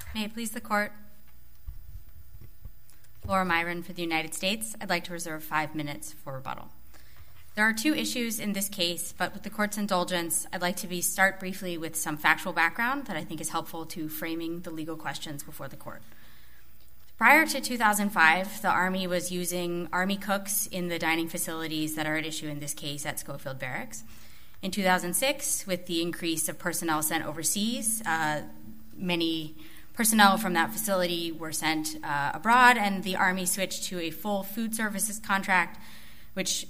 May it please the Court. Laura Myron for the United States. I'd like to reserve 5 minutes for rebuttal. There are 2 issues in this case, but with the Court's indulgence, I'd like to start briefly with some factual background that I think is helpful to framing the legal questions before the Court. Prior to 2005, the Army was using Army cooks in the dining facilities that are at issue in this case at Schofield Barracks. In 2006, with the increase of personnel sent overseas, many personnel from that facility were sent abroad, and the Army switched to a full food services contract, which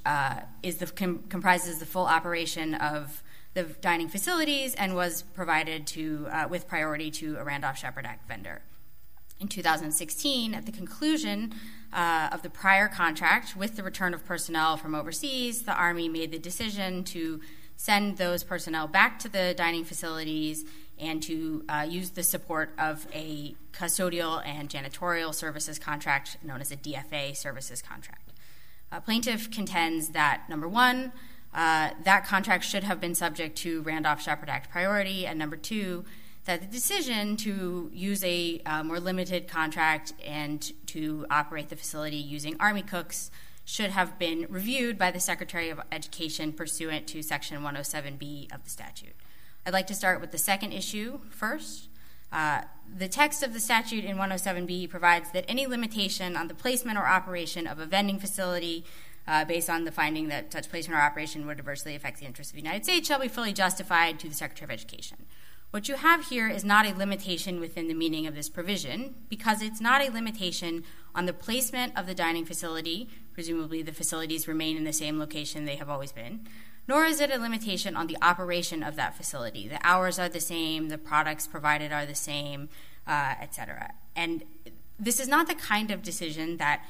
comprises the full operation of the dining facilities and was provided with priority to a Randolph-Shepard Act vendor. In 2016, at the conclusion of the prior contract, with the return of personnel from overseas, the Army made the decision to send those personnel back to the dining facilities and to use the support of a custodial and janitorial services contract known as a DFA services contract. Plaintiff contends that, number one, that contract should have been subject to Randolph-Shepard Act priority, and number two, that the decision to use a more limited contract and to operate the facility using Army cooks should have been reviewed by the Secretary of Education pursuant to Section 107B of the statute. I'd like to start with the second issue first. The text of the statute in 107B provides that any limitation on the placement or operation of a vending facility based on the finding that such placement or operation would adversely affect the interests of the United States shall be fully justified to the Secretary of Education. What you have here is not a limitation within the meaning of this provision because it's not a limitation on the placement of the dining facility, presumably the facilities remain in the same location they have always been, nor is it a limitation on the operation of that facility. The hours are the same, the products provided are the same, et cetera. And this is not the kind of decision that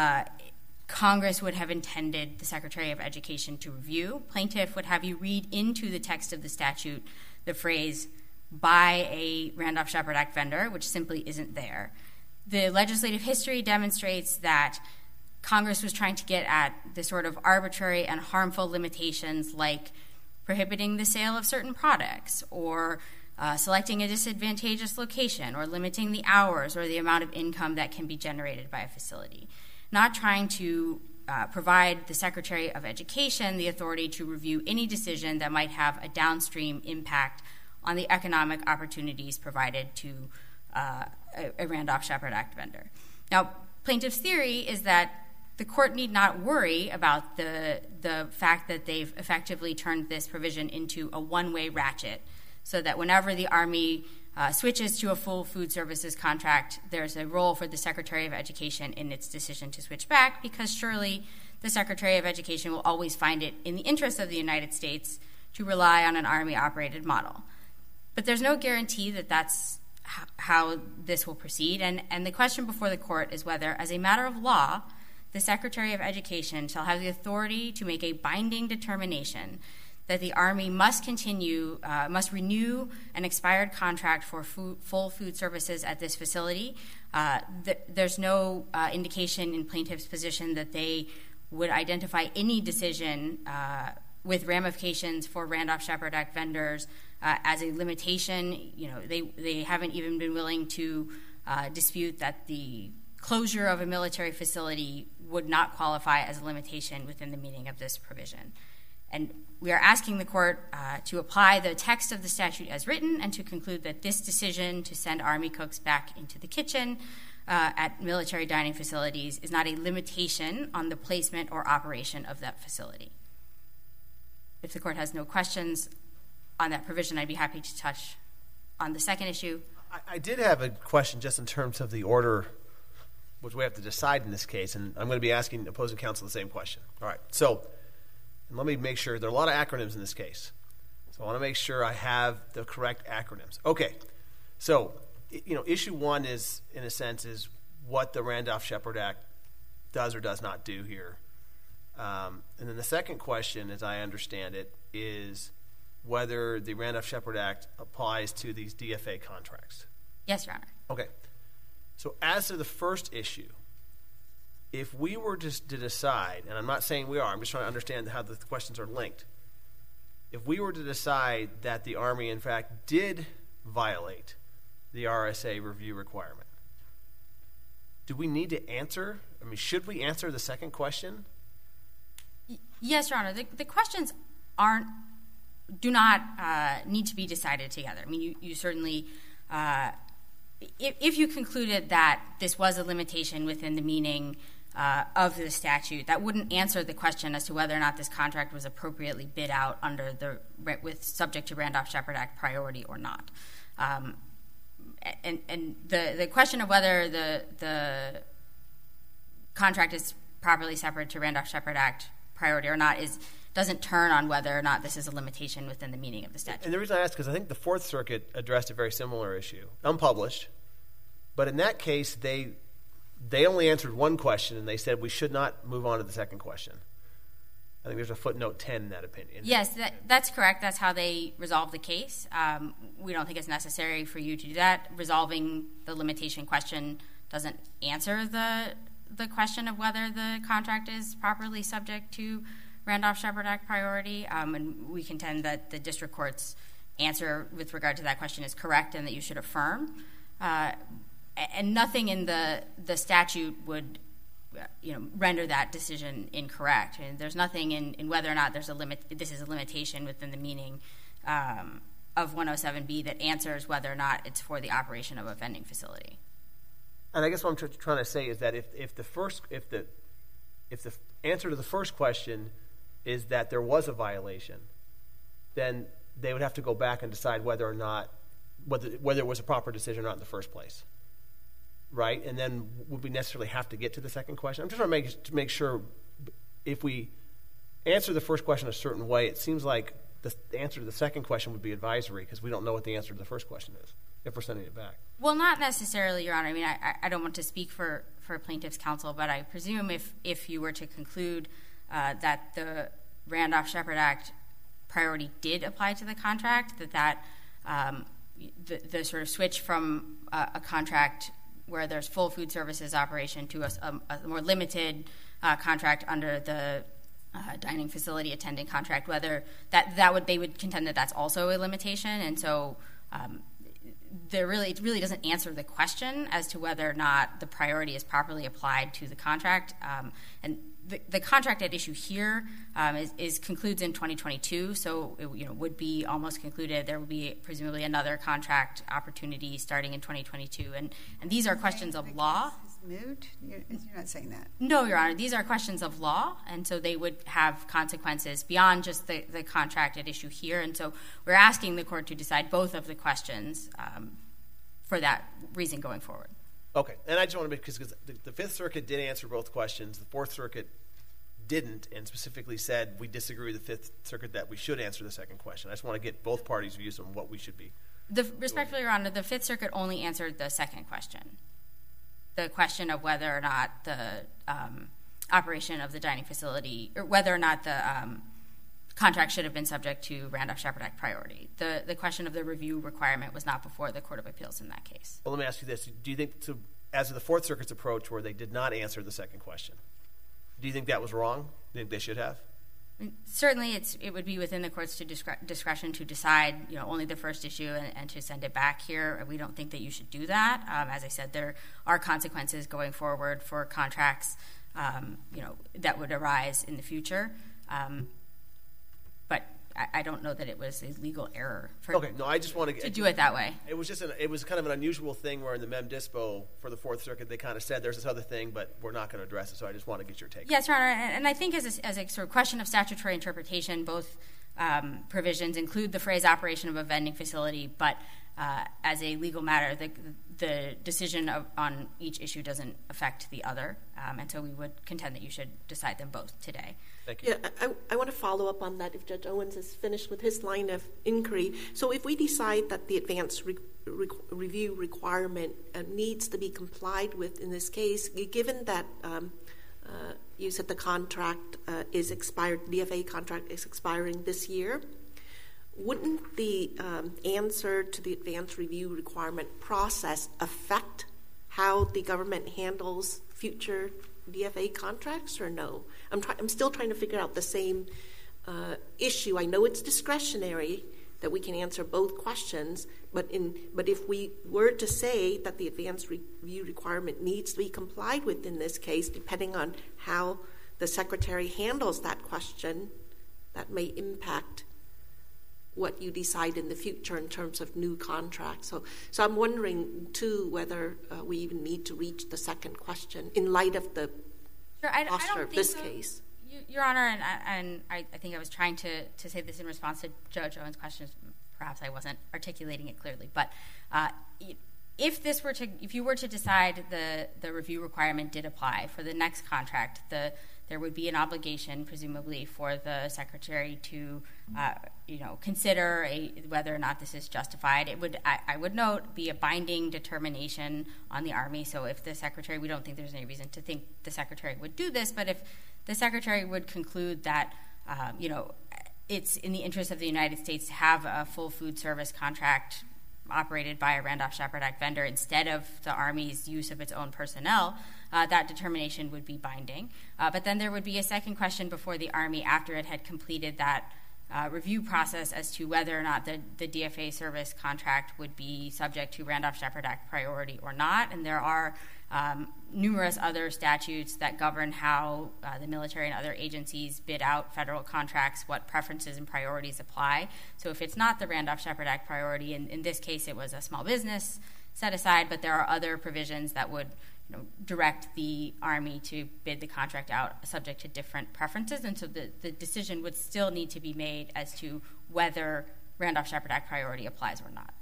Congress would have intended the Secretary of Education to review. Plaintiff would have you read into the text of the statute the phrase, by a Randolph-Shepard Act vendor, which simply isn't there. The legislative history demonstrates that Congress was trying to get at the sort of arbitrary and harmful limitations like prohibiting the sale of certain products or selecting a disadvantageous location or limiting the hours or the amount of income that can be generated by a facility, not trying to provide the Secretary of Education the authority to review any decision that might have a downstream impact on the economic opportunities provided to a Randolph-Shepard Act vendor. Now, plaintiff's theory is that the court need not worry about the fact that they've effectively turned this provision into a one-way ratchet so that whenever the Army switches to a full food services contract, there's a role for the Secretary of Education in its decision to switch back because surely the Secretary of Education will always find it in the interest of the United States to rely on an Army-operated model. But there's no guarantee that that's how this will proceed, and the question before the court is whether, as a matter of law, the Secretary of Education shall have the authority to make a binding determination that the Army must renew an expired contract for full food services at this facility. There's no indication in plaintiff's position that they would identify any decision with ramifications for Randolph-Shepard Act vendors as a limitation. You know, they haven't even been willing to dispute that the closure of a military facility would not qualify as a limitation within the meaning of this provision. And we are asking the court to apply the text of the statute as written and to conclude that this decision to send Army cooks back into the kitchen at military dining facilities is not a limitation on the placement or operation of that facility. If the court has no questions on that provision, I'd be happy to touch on the second issue. I did have a question just in terms of the order which we have to decide in this case, and I'm going to be asking opposing counsel the same question. All right, so let me make sure. There are a lot of acronyms in this case, so I want to make sure I have the correct acronyms. Okay, so issue one is, in a sense, is what the Randolph-Shepard Act does or does not do here. And then the second question, as I understand it, is whether the Randolph-Shepard Act applies to these DFA contracts. Yes, Your Honor. Okay. So as to the first issue, if we were just to decide, and I'm not saying we are, I'm just trying to understand how the questions are linked. If we were to decide that the Army, in fact, did violate the RSA review requirement. Do we need to answer? I mean, should we answer the second question? Yes, Your Honor. The questions do not need to be decided together. I mean, you certainly, if you concluded that this was a limitation within the meaning of the statute, that wouldn't answer the question as to whether or not this contract was appropriately bid out under with subject to Randolph-Shepard Act priority or not. And the question of whether the contract is properly separate to Randolph-Shepard Act priority or not doesn't turn on whether or not this is a limitation within the meaning of the statute. And the reason I ask is I think the Fourth Circuit addressed a very similar issue, unpublished, but in that case they only answered one question and they said we should not move on to the second question. I think there's a footnote 10 in that opinion. Yes, that's correct. That's how they resolved the case. We don't think it's necessary for you to do that. Resolving the limitation question doesn't answer the question of whether the contract is properly subject to Randolph-Shepard Act priority. And we contend that the district court's answer with regard to that question is correct and that you should affirm. And nothing in the statute would render that decision incorrect. And there's nothing in whether or not this is a limitation within the meaning of 107B that answers whether or not it's for the operation of a vending facility. And I guess what I'm trying to say is that if the answer to the first question is that there was a violation, then they would have to go back and decide whether it was a proper decision or not in the first place. Right? And then would we necessarily have to get to the second question? I'm just trying to make sure if we answer the first question a certain way, it seems like the answer to the second question would be advisory because we don't know what the answer to the first question is if we're sending it back. Well, not necessarily, Your Honor. I mean, I don't want to speak for plaintiff's counsel, but I presume if you were to conclude that the Randolph-Shepard Act priority did apply to the contract, that the sort of switch from a contract where there's full food services operation to a more limited contract under the dining facility attendant contract, whether they would contend that that's also a limitation, and so it really doesn't answer the question as to whether or not the priority is properly applied to the contract. And the contract at issue here concludes in 2022, so it would be almost concluded. There will be presumably another contract opportunity starting in 2022, and these are questions of law. Moot? You're not saying that. No, Your Honor. These are questions of law, and so they would have consequences beyond just the contract at issue here. And so we're asking the court to decide both of the questions for that reason going forward. Okay. And I just want to because the Fifth Circuit did answer both questions. The Fourth Circuit didn't and specifically said we disagree with the Fifth Circuit that we should answer the second question. I just want to get both parties' views on what we should be Respectfully, Your Honor, the Fifth Circuit only answered the second question. The question of whether or not the operation of the dining facility, or whether or not the contract should have been subject to Randolph-Shepard Act priority. The question of the review requirement was not before the Court of Appeals in that case. Well, let me ask you this. Do you think, as of the Fourth Circuit's approach where they did not answer the second question, do you think that was wrong? Do you think they should have? Certainly, it would be within the court's discretion to decide, only the first issue and to send it back here. We don't think that you should do that. As I said, there are consequences going forward for contracts, that would arise in the future. But I don't know that it was a legal error I just want to do it that way. It was kind of an unusual thing where in the Mem Dispo for the Fourth Circuit they kind of said there's this other thing, but we're not going to address it. So I just want to get your take. Yes, Your Honor, and I think as a sort of question of statutory interpretation, both provisions include the phrase operation of a vending facility, but as a legal matter, the decision on each issue doesn't affect the other, and so we would contend that you should decide them both today. Thank you. Yeah, I want to follow up on that if Judge Owens is finished with his line of inquiry. So if we decide that the advanced review requirement needs to be complied with in this case, given that you said the contract is expired, the DFA contract is expiring this year, wouldn't the answer to the advanced review requirement process affect how the government handles future DFA contracts or no? I'm still trying to figure out the same issue. I know it's discretionary, that we can answer both questions, but if we were to say that the advance review requirement needs to be complied with in this case, depending on how the Secretary handles that question, that may impact what you decide in the future in terms of new contracts. So I'm wondering, too, whether we even need to reach the second question in light of the posture of this case. Your Honor, and I think I was trying to say this in response to Judge Owen's questions. Perhaps I wasn't articulating it clearly, but if you were to decide the review requirement did apply for the next contract, there would be an obligation, presumably, for the Secretary to consider whether or not this is justified. It would, I would note, be a binding determination on the Army. So if the Secretary, we don't think there's any reason to think the Secretary would do this, but if the Secretary would conclude that it's in the interest of the United States to have a full food service contract operated by a Randolph-Shepard Act vendor instead of the Army's use of its own personnel, that determination would be binding. But then there would be a second question before the Army after it had completed that review process as to whether or not the DFA service contract would be subject to Randolph-Shepard Act priority or not. And there are numerous other statutes that govern how the military and other agencies bid out federal contracts, what preferences and priorities apply. So if it's not the Randolph-Shepard Act priority, in this case it was a small business set aside, but there are other provisions that would direct the Army to bid the contract out subject to different preferences. And so the decision would still need to be made as to whether Randolph-Shepard Act priority applies or not.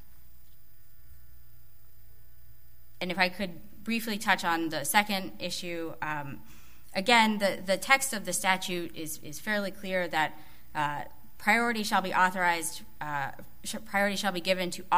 And if I could briefly touch on the second issue, again, the text of the statute is fairly clear that priority shall be authorized. Priority shall be given to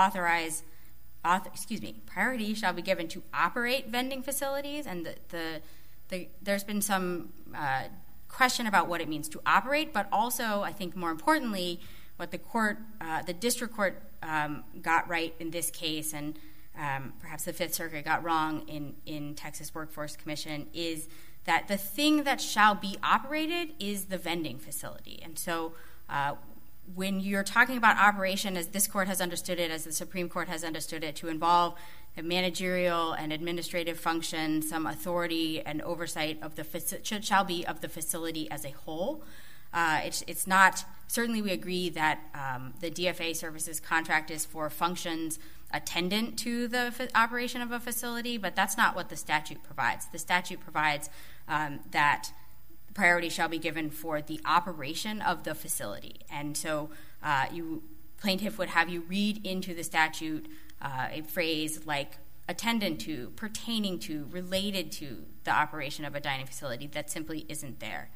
priority shall be given to operate vending facilities, and there's been some question about what it means to operate, but also, I think more importantly, what the district court got right in this case, and perhaps the Fifth Circuit got wrong in Texas Workforce Commission, is that the thing that shall be operated is the vending facility. And so when you're talking about operation, as this court has understood it, as the Supreme Court has understood it, to involve a managerial and administrative function, some authority and oversight of shall be of the facility as a whole. It's not, certainly we agree that the DFA services contract is for functions attendant to the operation of a facility, but that's not what the statute provides. The statute provides that priority shall be given for the operation of the facility. And so plaintiff would have you read into the statute a phrase like attendant to, pertaining to, related to the operation of a dining facility that simply isn't there.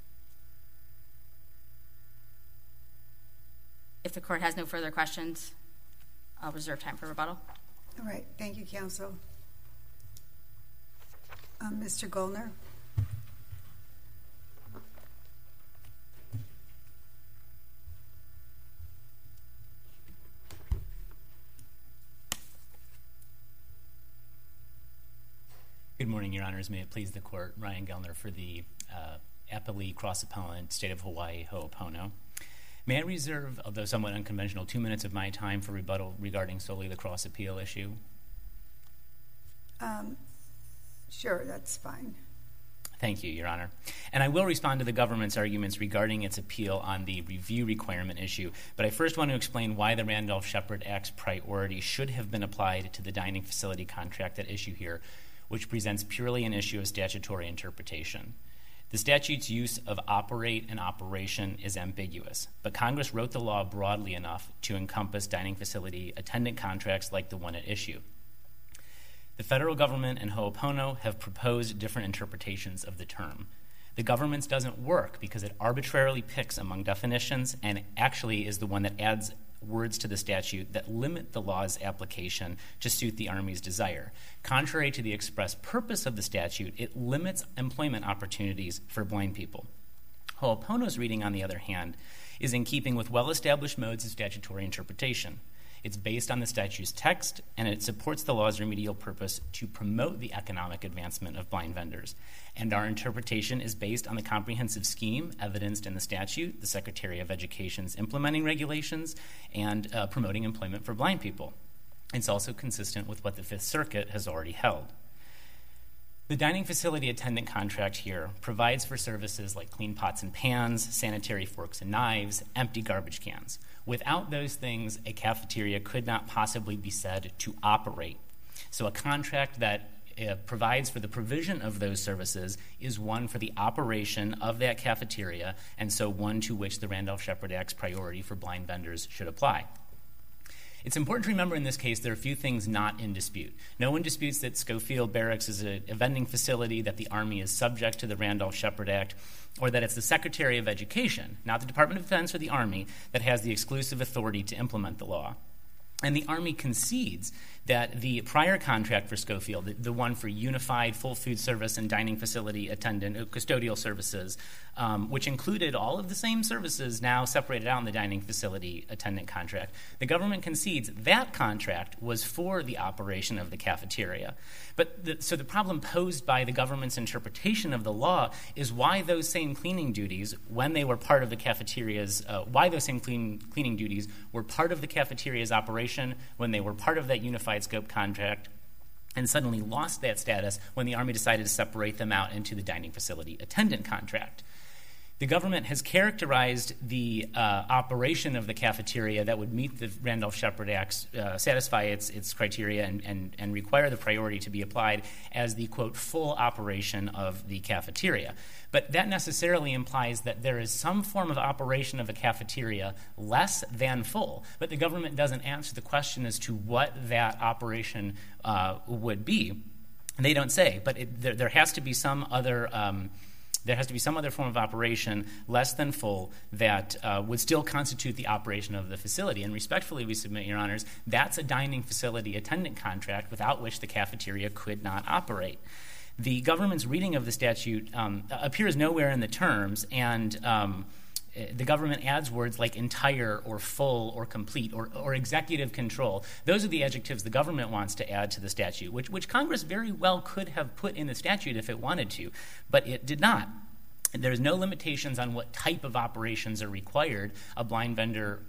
If the court has no further questions, I'll reserve time for rebuttal. All right. Thank you, counsel. Mr. Goldner. Good morning, Your Honors. May it please the Court. Ryan Gellner for the Appellee Cross Appellant, State of Hawaii, Ho'opono. May I reserve, although somewhat unconventional, 2 minutes of my time for rebuttal regarding solely the cross appeal issue? Sure, that's fine. Thank you, Your Honor. And I will respond to the government's arguments regarding its appeal on the review requirement issue, but I first want to explain why the Randolph-Shepard Act's priority should have been applied to the dining facility contract at issue here, which presents purely an issue of statutory interpretation. The statute's use of operate and operation is ambiguous, but Congress wrote the law broadly enough to encompass dining facility attendant contracts like the one at issue. The federal government and Ho'opono have proposed different interpretations of the term. The government's doesn't work because it arbitrarily picks among definitions and actually is the one that adds words to the statute that limit the law's application to suit the Army's desire. Contrary to the express purpose of the statute, it limits employment opportunities for blind people. Ho'opono's reading, on the other hand, is in keeping with well-established modes of statutory interpretation. It's based on the statute's text, and it supports the law's remedial purpose to promote the economic advancement of blind vendors. And our interpretation is based on the comprehensive scheme evidenced in the statute, the Secretary of Education's implementing regulations, and promoting employment for blind people. It's also consistent with what the Fifth Circuit has already held. The dining facility attendant contract here provides for services like clean pots and pans, sanitary forks and knives, empty garbage cans. Without those things, a cafeteria could not possibly be said to operate. So a contract that provides for the provision of those services is one for the operation of that cafeteria, and so one to which the Randolph-Shepard Act's priority for blind vendors should apply. It's important to remember in this case there are a few things not in dispute. No one disputes that Schofield Barracks is a vending facility, that the Army is subject to the Randolph-Shepard Act, or that it's the Secretary of Education, not the Department of Defense or the Army, that has the exclusive authority to implement the law. And the Army concedes that the prior contract for Schofield, the one for unified full food service and dining facility attendant custodial services, which included all of the same services now separated out in the dining facility attendant contract, the government concedes that contract was for the operation of the cafeteria. But so the problem posed by the government's interpretation of the law is why those same cleaning duties, when they were part of the cafeteria's, why those same cleaning duties were part of the cafeteria's operation when they were part of that unified scope contract, and suddenly lost that status when the Army decided to separate them out into the dining facility attendant contract. The government has characterized the operation of the cafeteria that would meet the Randolph-Shepard Act, satisfy its criteria and require the priority to be applied as the, quote, full operation of the cafeteria. But that necessarily implies that there is some form of operation of a cafeteria less than full, but the government doesn't answer the question as to what that operation would be. And they don't say, but there has to be some other form of operation less than full that would still constitute the operation of the facility. And respectfully, we submit, Your Honors, that's a dining facility attendant contract without which the cafeteria could not operate. The government's reading of the statute appears nowhere in the terms, and the government adds words like entire or full or complete or executive control. Those are the adjectives the government wants to add to the statute, which Congress very well could have put in the statute if it wanted to, but it did not. There's no limitations on what type of operations are required for a blind vendor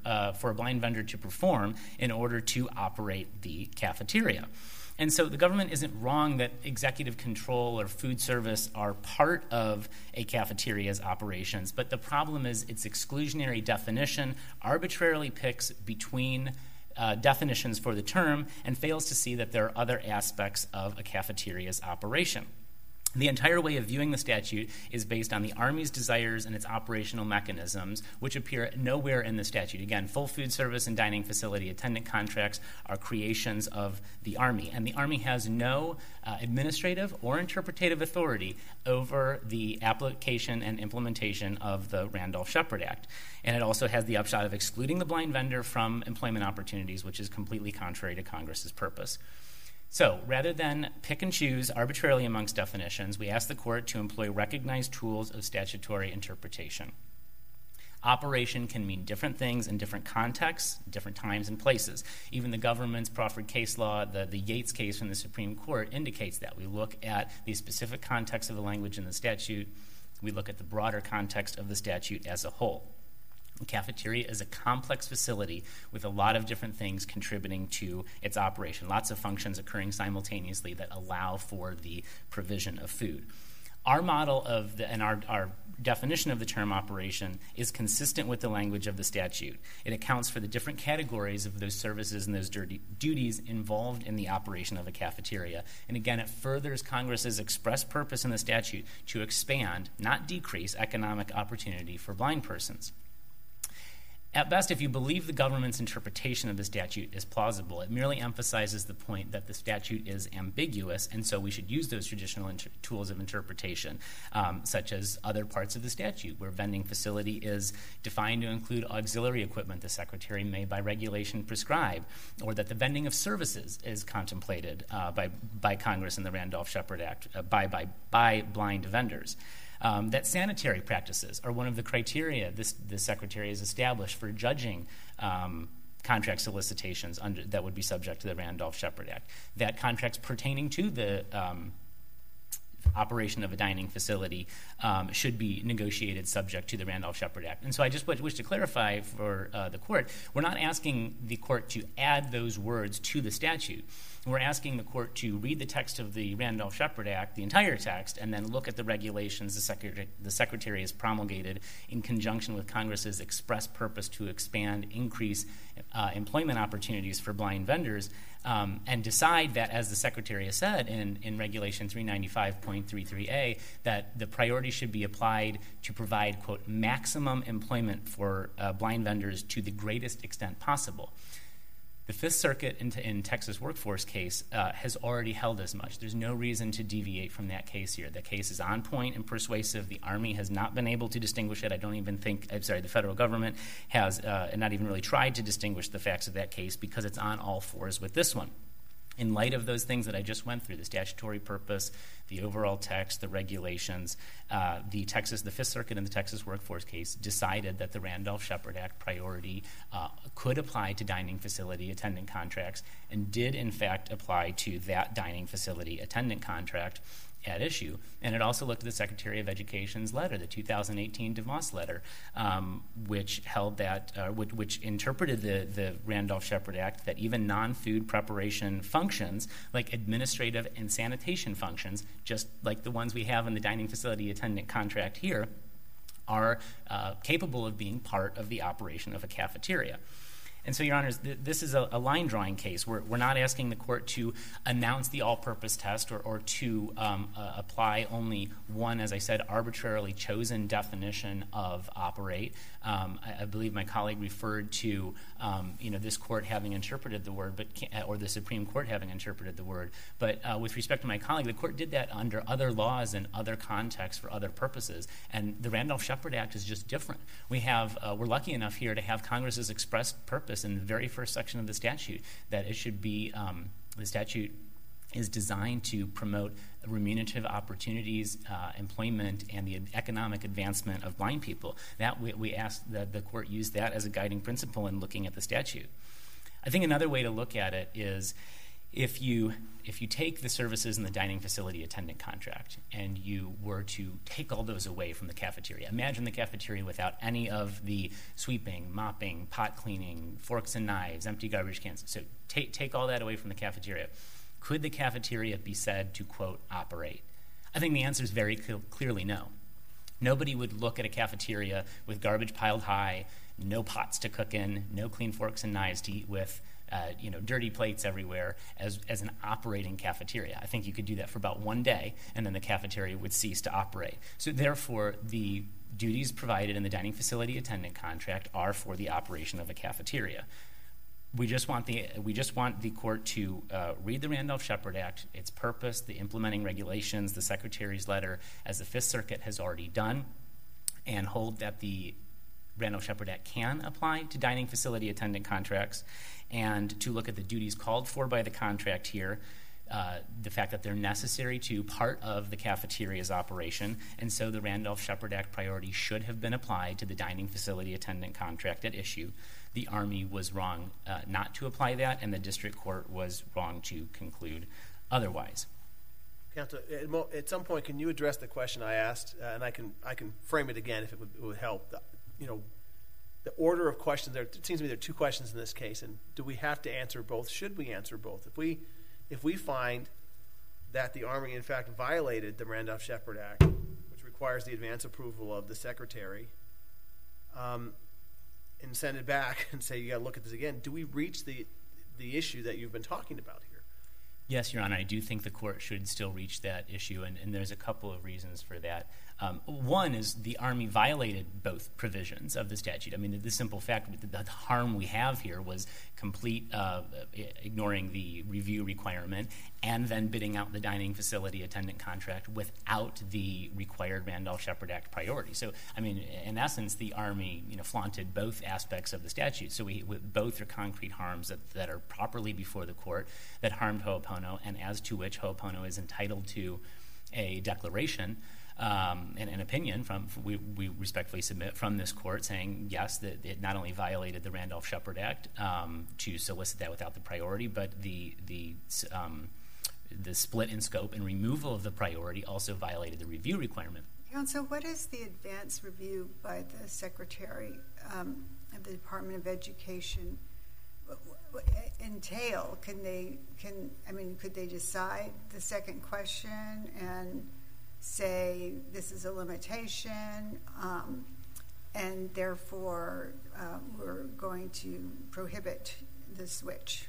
to perform in order to operate the cafeteria. And so the government isn't wrong that executive control or food service are part of a cafeteria's operations, but the problem is its exclusionary definition arbitrarily picks between definitions for the term and fails to see that there are other aspects of a cafeteria's operation. The entire way of viewing the statute is based on the Army's desires and its operational mechanisms, which appear nowhere in the statute. Again, full food service and dining facility attendant contracts are creations of the Army, and the Army has no administrative or interpretative authority over the application and implementation of the Randolph-Shepard Act. And it also has the upshot of excluding the blind vendor from employment opportunities, which is completely contrary to Congress's purpose. So, rather than pick and choose arbitrarily amongst definitions, we ask the court to employ recognized tools of statutory interpretation. Operation can mean different things in different contexts, different times and places. Even the government's proffered case law, the Yates case from the Supreme Court, indicates that. We look at the specific context of the language in the statute. We look at the broader context of the statute as a whole. The cafeteria is a complex facility with a lot of different things contributing to its operation, lots of functions occurring simultaneously that allow for the provision of food. Our model and our definition of the term operation is consistent with the language of the statute. It accounts for the different categories of those services and those duties involved in the operation of a cafeteria. And again, it furthers Congress's express purpose in the statute to expand, not decrease, economic opportunity for blind persons. At best, if you believe the government's interpretation of the statute is plausible, it merely emphasizes the point that the statute is ambiguous, and so we should use those traditional tools of interpretation, such as other parts of the statute, where vending facility is defined to include auxiliary equipment the Secretary may by regulation prescribe, or that the vending of services is contemplated by Congress in the Randolph-Shepard Act by blind vendors. That sanitary practices are one of the criteria the Secretary has established for judging contract solicitations that would be subject to the Randolph-Shepard Act. That contracts pertaining to the operation of a dining facility should be negotiated subject to the Randolph-Shepard Act. And so I just wish to clarify for the court, we're not asking the court to add those words to the statute. We're asking the court to read the text of the Randolph-Shepard Act, the entire text, and then look at the regulations the Secretary has promulgated in conjunction with Congress's express purpose to expand, increase employment opportunities for blind vendors, and decide that, as the Secretary has said in Regulation 395.33a, that the priority should be applied to provide, quote, maximum employment for blind vendors to the greatest extent possible. The Fifth Circuit in Texas Workforce case has already held as much. There's no reason to deviate from that case here. The case is on point and persuasive. The Army has not been able to distinguish it. The federal government has not even really tried to distinguish the facts of that case because it's on all fours with this one. In light of those things that I just went through, the statutory purpose, the overall text, the regulations, the Fifth Circuit in the Texas Workforce case decided that the Randolph-Shepard Act priority could apply to dining facility attendant contracts and did, in fact, apply to that dining facility attendant contract at issue. And it also looked at the Secretary of Education's letter, the 2018 DeVos letter, which held that, which interpreted the Randolph-Shepard Act that even non-food preparation functions, like administrative and sanitation functions, just like the ones we have in the dining facility attendant contract here, are capable of being part of the operation of a cafeteria. And so, Your Honors, this is a line-drawing case. We're not asking the court to announce the all-purpose test or to apply only one, as I said, arbitrarily chosen definition of operate. I believe my colleague referred to this court having interpreted the word, or the Supreme Court having interpreted the word. But with respect to my colleague, the court did that under other laws and other contexts for other purposes. And the Randolph-Shepard Act is just different. We're lucky enough here to have Congress's expressed purpose in the very first section of the statute that it should be the statute is designed to promote remunerative opportunities, employment, and the economic advancement of blind people. That we ask that the court use that as a guiding principle in looking at the statute. I think another way to look at it is if you take the services in the dining facility attendant contract and you were to take all those away from the cafeteria, imagine the cafeteria without any of the sweeping, mopping, pot cleaning, forks and knives, empty garbage cans. So take all that away from the cafeteria. Could the cafeteria be said to, quote, operate? I think the answer is very clearly no. Nobody would look at a cafeteria with garbage piled high, no pots to cook in, no clean forks and knives to eat with, dirty plates everywhere as an operating cafeteria. I think you could do that for about one day, and then the cafeteria would cease to operate. So therefore, the duties provided in the dining facility attendant contract are for the operation of a cafeteria. We just want the court to read the Randolph-Shepard Act, its purpose, the implementing regulations, the Secretary's letter, as the Fifth Circuit has already done, and hold that the Randolph-Shepard Act can apply to dining facility attendant contracts, and to look at the duties called for by the contract here, the fact that they're necessary to part of the cafeteria's operation, and so the Randolph-Shepard Act priority should have been applied to the dining facility attendant contract at issue. The Army was wrong not to apply that, and the district court was wrong to conclude otherwise. Counsel, at some point, can you address the question I asked, and I can frame it again if it would help. The order of questions there. It seems to me there are two questions in this case, and do we have to answer both? Should we answer both? If we find that the Army in fact violated the Randolph-Shepard Act, which requires the advance approval of the Secretary, and send it back and say you got to look at this again, do we reach the issue that you've been talking about here? Yes, Your Honor, I do think the court should still reach that issue, and there's a couple of reasons for that. One is the Army violated both provisions of the statute. I mean, the simple fact that the harm we have here was complete ignoring the review requirement and then bidding out the dining facility attendant contract without the required Randolph-Shepard Act priority. So, I mean, in essence, the Army flaunted both aspects of the statute. So both are concrete harms that are properly before the court that harmed Ho'opono, and as to which Ho'opono is entitled to a declaration. an opinion we respectfully submit from this court saying, yes, that it not only violated the Randolph-Shepard Act to solicit that without the priority, but the split in scope and removal of the priority also violated the review requirement. Counsel, what is the advance review by the Secretary of the Department of Education entail? Could they decide the second question and say this is a limitation, and therefore we're going to prohibit the switch?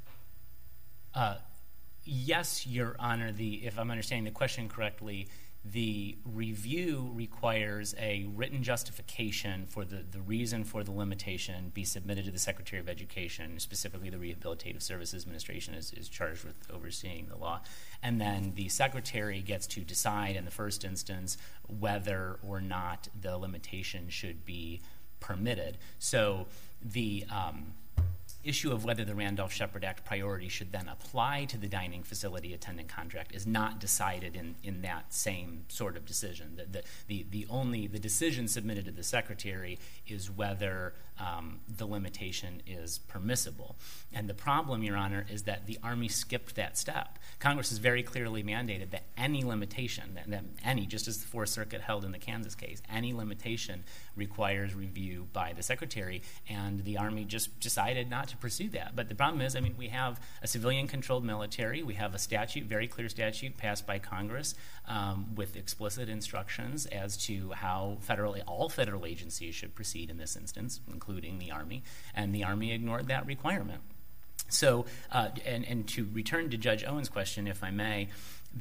Yes, Your Honor. If I'm understanding the question correctly, the review requires a written justification for the reason for the limitation be submitted to the Secretary of Education. Specifically, the Rehabilitative Services Administration is charged with overseeing the law. And then the Secretary gets to decide in the first instance whether or not the limitation should be permitted. So the issue of whether the Randolph-Shepard Act priority should then apply to the dining facility attendant contract is not decided in that same sort of decision. The decision submitted to the Secretary is whether the limitation is permissible. And the problem, Your Honor, is that the Army skipped that step. Congress has very clearly mandated that any limitation, just as the Fourth Circuit held in the Kansas case, any limitation requires review by the Secretary, and the Army just decided not to pursue that. But the problem is, we have a civilian-controlled military. We have a statute, very clear statute, passed by Congress with explicit instructions as to how all federal agencies should proceed in this instance, including the Army, and the Army ignored that requirement. So, and to return to Judge Owen's question, if I may,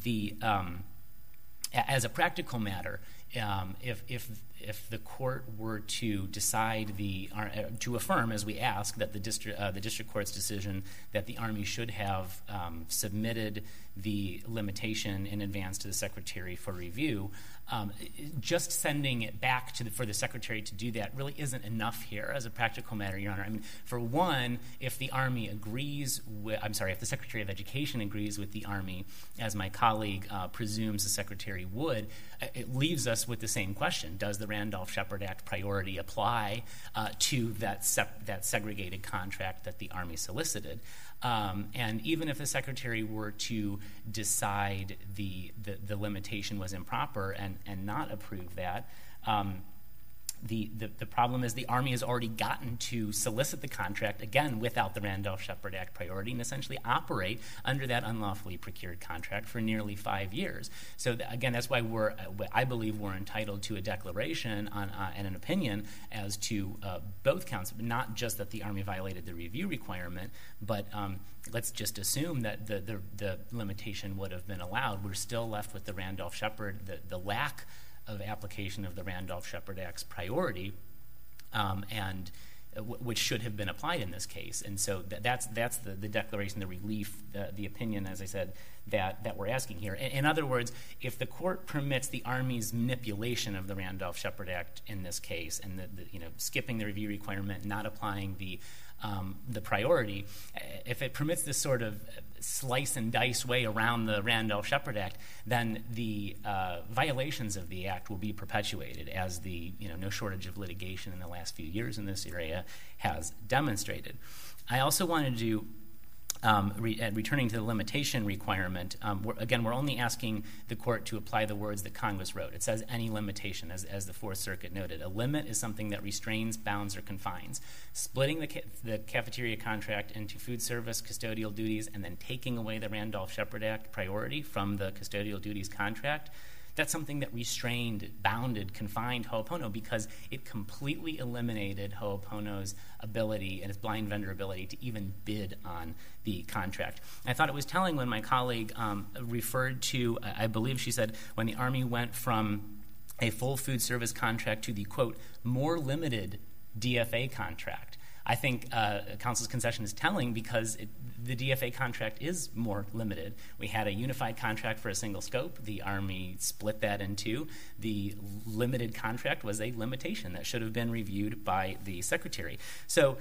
as a practical matter, if the court were to decide to affirm, as we ask, that the district court's decision that the Army should have submitted the limitation in advance to the Secretary for review, just sending it back for the Secretary to do that really isn't enough here as a practical matter, Your Honor. For one, if the Secretary of Education agrees with the Army, as my colleague presumes the Secretary would, it leaves us with the same question. Does the Randolph-Shepard Act priority apply to that segregated contract that the Army solicited? And even if the Secretary were to decide the limitation was improper and not approve that, the problem is the Army has already gotten to solicit the contract, again, without the Randolph-Shepard Act priority, and essentially operate under that unlawfully procured contract for nearly 5 years. So, again, that's why I believe we're entitled to a declaration and an opinion as to both counts, not just that the Army violated the review requirement, but let's just assume that the limitation would have been allowed. We're still left with the Randolph-Shepard, the lack of application of the Randolph-Shepard Act's priority, and which should have been applied in this case. And so that's the declaration, the relief, the opinion, as I said, that we're asking here. In other words, if the court permits the Army's manipulation of the Randolph-Shepard Act in this case, and skipping the review requirement, not applying the priority, if it permits this sort of slice and dice way around the Randolph-Shepard Act, then the violations of the Act will be perpetuated, as the no shortage of litigation in the last few years in this area has demonstrated. I also wanted to returning to the limitation requirement, we're only asking the court to apply the words that Congress wrote. It says any limitation, as the Fourth Circuit noted. A limit is something that restrains, bounds, or confines. Splitting the cafeteria contract into food service, custodial duties, and then taking away the Randolph-Shepard Act priority from the custodial duties contract, that's something that restrained, bounded, confined Ho'opono, because it completely eliminated Ho'opono's ability and its blind vendor ability to even bid on the contract. I thought it was telling when my colleague referred to, I believe she said, when the Army went from a full food service contract to the, quote, more limited DFA contract. I think counsel's concession is telling because the DFA contract is more limited. We had a unified contract for a single scope. The Army split that in two. The limited contract was a limitation that should have been reviewed by the Secretary. So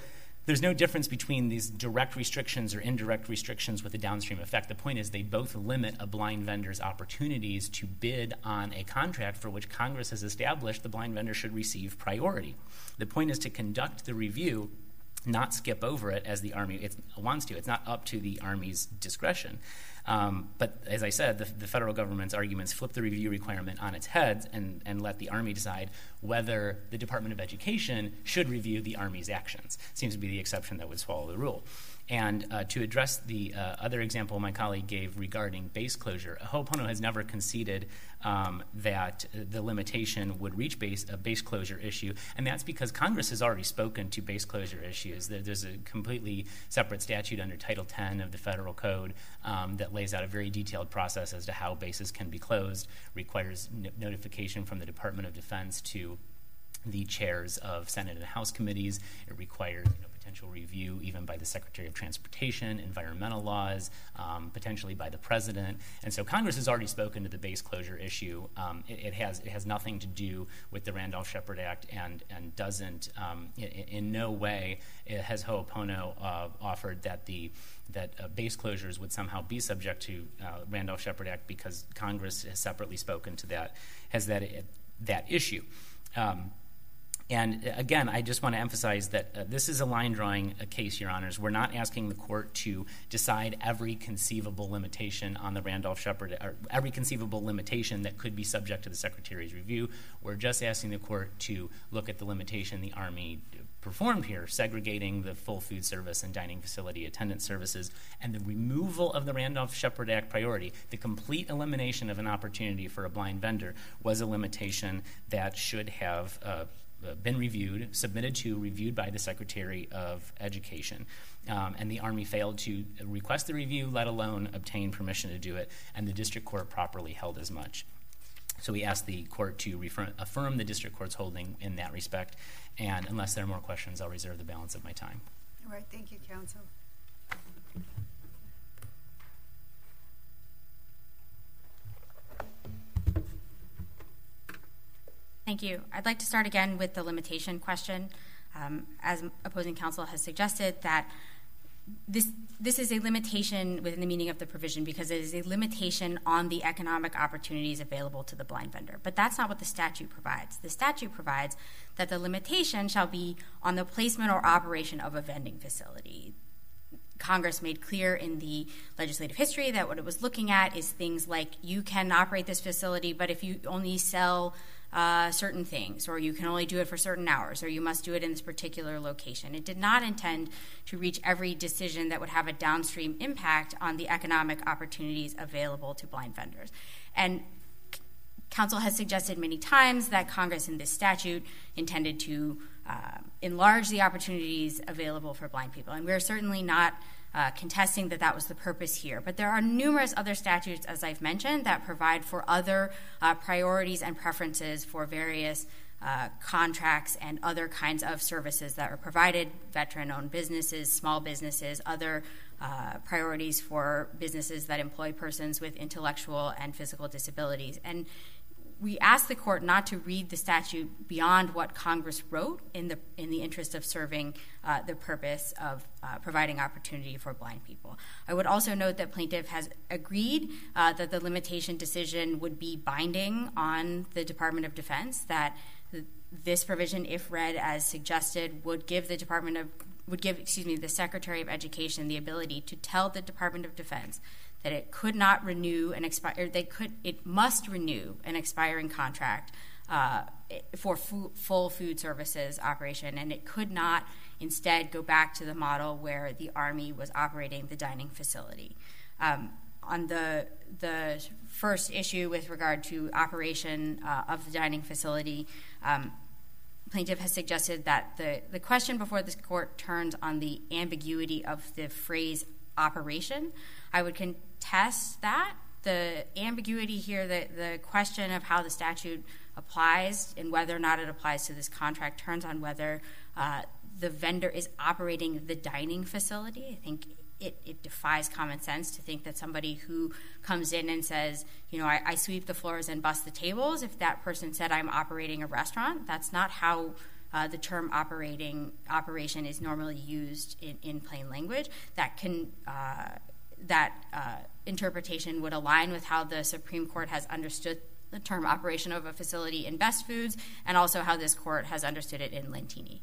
There's no difference between these direct restrictions or indirect restrictions with a downstream effect. The point is they both limit a blind vendor's opportunities to bid on a contract for which Congress has established the blind vendor should receive priority. The point is to conduct the review, not skip over it as the Army wants to. It's not up to the Army's discretion. But as I said, the federal government's arguments flip the review requirement on its head and let the Army decide whether the Department of Education should review the Army's actions. Seems to be the exception that would swallow the rule. And to address the other example my colleague gave regarding base closure, Ho'opono has never conceded that the limitation would reach a base closure issue, and that's because Congress has already spoken to base closure issues. There's a completely separate statute under Title X of the Federal Code that lays out a very detailed process as to how bases can be closed, requires notification from the Department of Defense to the chairs of Senate and House committees. It requires potential review even by the Secretary of Transportation, environmental laws, potentially by the President. And so Congress has already spoken to the base closure issue. It has nothing to do with the Randolph-Shepard Act and doesn't in no way has Ho'opono offered that base closures would somehow be subject to Randolph-Shepard Act because Congress has separately spoken to that issue. And again, I just want to emphasize that this is a line-drawing case, Your Honors. We're not asking the court to decide every conceivable limitation on the Randolph-Shepard, or every conceivable limitation that could be subject to the Secretary's review. We're just asking the court to look at the limitation the Army performed here, segregating the full food service and dining facility attendance services, and the removal of the Randolph-Shepard Act priority. The complete elimination of an opportunity for a blind vendor was a limitation that should have been reviewed by the Secretary of Education. And the Army failed to request the review, let alone obtain permission to do it, and the district court properly held as much. So we ask the court to affirm the district court's holding in that respect, and unless there are more questions, I'll reserve the balance of my time. All right, thank you, counsel. Thank you. I'd like to start again with the limitation question. As opposing counsel has suggested, that this is a limitation within the meaning of the provision because it is a limitation on the economic opportunities available to the blind vendor. But that's not what the statute provides. The statute provides that the limitation shall be on the placement or operation of a vending facility. Congress made clear in the legislative history that what it was looking at is things like you can operate this facility, but if you only sell certain things, or you can only do it for certain hours, or you must do it in this particular location. It did not intend to reach every decision that would have a downstream impact on the economic opportunities available to blind vendors. And counsel has suggested many times that Congress in this statute intended to enlarge the opportunities available for blind people. And we're certainly not contesting that was the purpose here. But there are numerous other statutes, as I've mentioned, that provide for other priorities and preferences for various contracts and other kinds of services that are provided, veteran-owned businesses, small businesses, other priorities for businesses that employ persons with intellectual and physical disabilities. And we ask the court not to read the statute beyond what Congress wrote in the interest of serving the purpose of providing opportunity for blind people. I would also note that plaintiff has agreed that the limitation decision would be binding on the Department of Defense, that this provision, if read as suggested, would give the the Secretary of Education the ability to tell the Department of Defense that it could not renew it must renew an expiring contract for full food services operation, and it could not instead go back to the model where the Army was operating the dining facility. On the first issue with regard to operation of the dining facility, plaintiff has suggested that the question before this court turns on the ambiguity of the phrase operation. I would contest that. The ambiguity here, the question of how the statute applies and whether or not it applies to this contract turns on whether the vendor is operating the dining facility. I think it defies common sense to think that somebody who comes in and says, I sweep the floors and bust the tables, if that person said I'm operating a restaurant, that's not how the term operation is normally used in plain language. That interpretation would align with how the Supreme Court has understood the term operation of a facility in Best Foods, and also how this court has understood it in Lentini.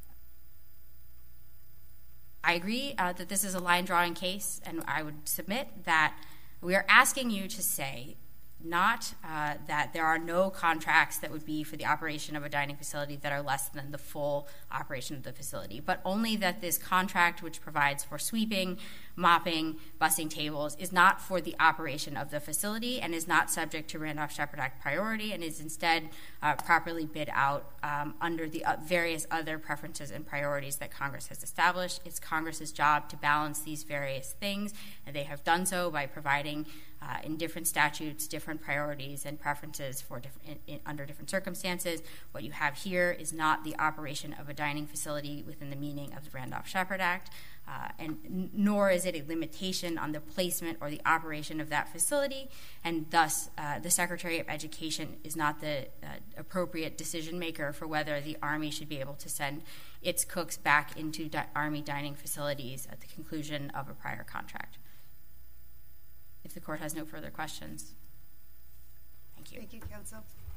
I agree that this is a line-drawing case, and I would submit that we are asking you to say not that there are no contracts that would be for the operation of a dining facility that are less than the full operation of the facility, but only that this contract, which provides for sweeping, mopping, bussing tables, is not for the operation of the facility and is not subject to Randolph-Shepard Act priority, and is instead properly bid out under the various other preferences and priorities that Congress has established. It's Congress's job to balance these various things, and they have done so by providing in different statutes different priorities and preferences for under different circumstances. What you have here is not the operation of a dining facility within the meaning of the Randolph-Shepard Act, and nor is it a limitation on the placement or the operation of that facility, and thus the Secretary of Education is not the appropriate decision maker for whether the Army should be able to send its cooks back into Army dining facilities at the conclusion of a prior contract. If the court has no further questions, thank you. Thank you, counsel.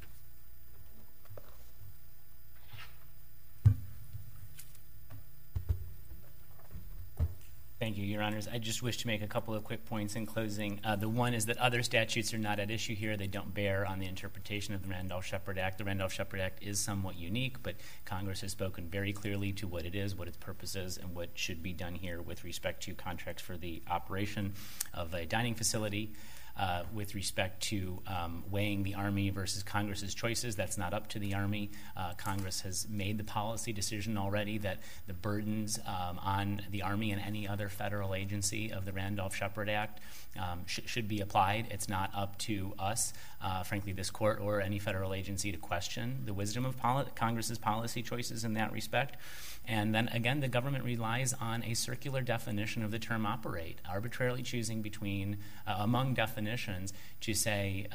Thank you, Your Honors. I just wish to make a couple of quick points in closing. The one is that other statutes are not at issue here. They don't bear on the interpretation of the Randolph-Shepard Act. The Randolph-Shepard Act is somewhat unique, but Congress has spoken very clearly to what it is, what its purpose is, and what should be done here with respect to contracts for the operation of a dining facility. With respect to weighing the Army versus Congress's choices, that's not up to the Army. Congress has made the policy decision already that the burdens on the Army and any other federal agency of the Randolph-Shepard Act should be applied. It's not up to us, frankly, this court or any federal agency to question the wisdom of Congress's policy choices in that respect. And then, again, the government relies on a circular definition of the term operate, arbitrarily choosing between, among definitions, to say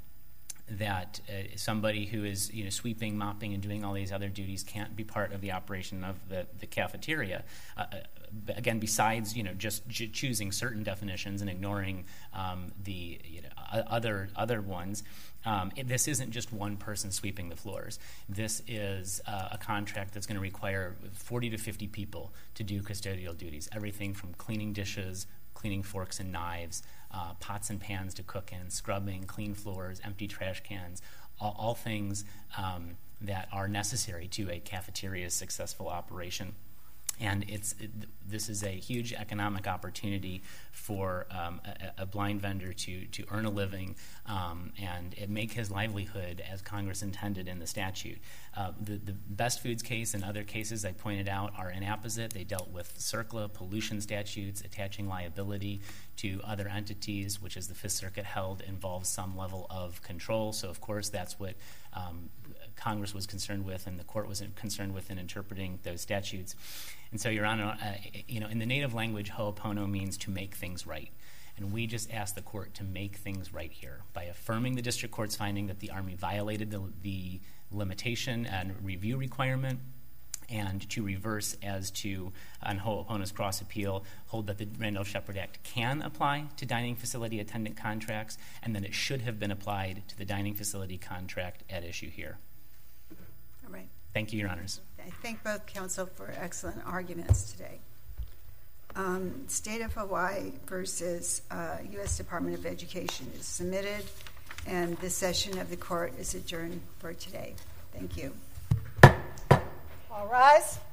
that somebody who is sweeping, mopping, and doing all these other duties can't be part of the operation of the cafeteria. Again, besides just choosing certain definitions and ignoring the other ones. This isn't just one person sweeping the floors. This is a contract that's going to require 40 to 50 people to do custodial duties, everything from cleaning dishes, cleaning forks and knives, pots and pans to cook in, scrubbing, clean floors, empty trash cans, all things that are necessary to a cafeteria's successful operation. And this is a huge economic opportunity for a blind vendor to earn a living and make his livelihood as Congress intended in the statute. The Best Foods case and other cases I pointed out are inapposite. They dealt with CERCLA, pollution statutes, attaching liability to other entities, which, as the Fifth Circuit held, involves some level of control. So, of course, that's what Congress was concerned with and the court was concerned with in interpreting those statutes. And so, Your Honor, in the native language, ho'opono means to make things right. And we just asked the court to make things right here by affirming the district court's finding that the Army violated the limitation and review requirement, and to reverse as to, on ho'opono's cross appeal, hold that the Randolph-Shepard Act can apply to dining facility attendant contracts, and that it should have been applied to the dining facility contract at issue here. All right. Thank you, Your Honors. I thank both counsel for excellent arguments today. State of Hawaii versus U.S. Department of Education is submitted, and this session of the court is adjourned for today. Thank you. All rise.